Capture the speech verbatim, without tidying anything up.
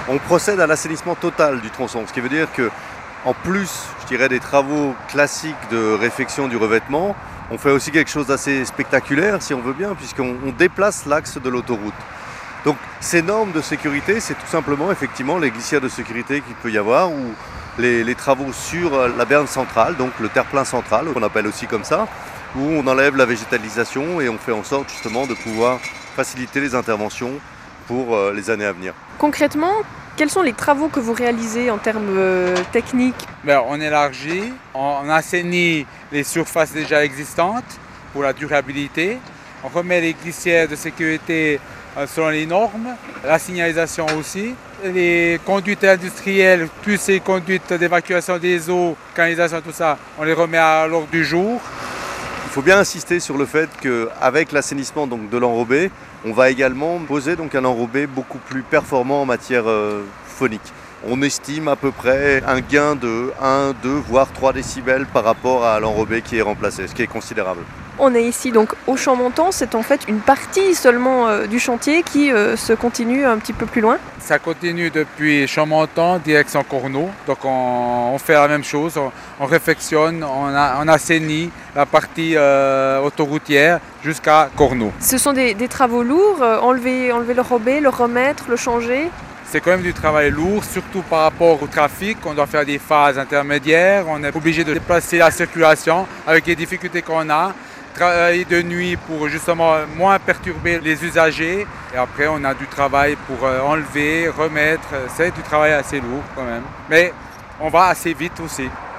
On procède à l'assainissement total du tronçon, ce qui veut dire que, en plus, je dirais, des travaux classiques de réfection du revêtement, on fait aussi quelque chose d'assez spectaculaire, si on veut bien, puisqu'on on déplace l'axe de l'autoroute. Donc ces normes de sécurité, c'est tout simplement effectivement les glissières de sécurité qu'il peut y avoir ou les, les travaux sur la berne centrale, donc le terre-plein central, qu'on appelle aussi comme ça, où on enlève la végétalisation et on fait en sorte justement de pouvoir faciliter les interventions pour les années à venir. Concrètement, quels sont les travaux que vous réalisez en termes euh, techniques? Ben, on élargit, on assainit les surfaces déjà existantes pour la durabilité, on remet les glissières de sécurité selon les normes, la signalisation aussi, les conduites industrielles, toutes ces conduites d'évacuation des eaux, canalisation, tout ça, on les remet à l'ordre du jour. Il faut bien insister sur le fait qu'avec l'assainissement donc, de l'enrobé, on va également poser donc, un enrobé beaucoup plus performant en matière euh, phonique. On estime à peu près un gain de un, deux, voire trois décibels par rapport à l'enrobé qui est remplacé, ce qui est considérable. On est ici donc au champ montant, c'est en fait une partie seulement euh, du chantier qui euh, se continue un petit peu plus loin. Ça continue depuis champ montant, direction Corneau. Donc on, on fait la même chose, on, on réfectionne, on, a, on assainit la partie euh, autoroutière jusqu'à Corneau. Ce sont des, des travaux lourds, euh, enlever, enlever le robé, le remettre, le changer. C'est quand même du travail lourd, surtout par rapport au trafic. On doit faire des phases intermédiaires, on est obligé de déplacer la circulation avec les difficultés qu'on a. Travailler de nuit pour justement moins perturber les usagers. Et après, on a du travail pour enlever, remettre. C'est du travail assez lourd quand même. Mais on va assez vite aussi.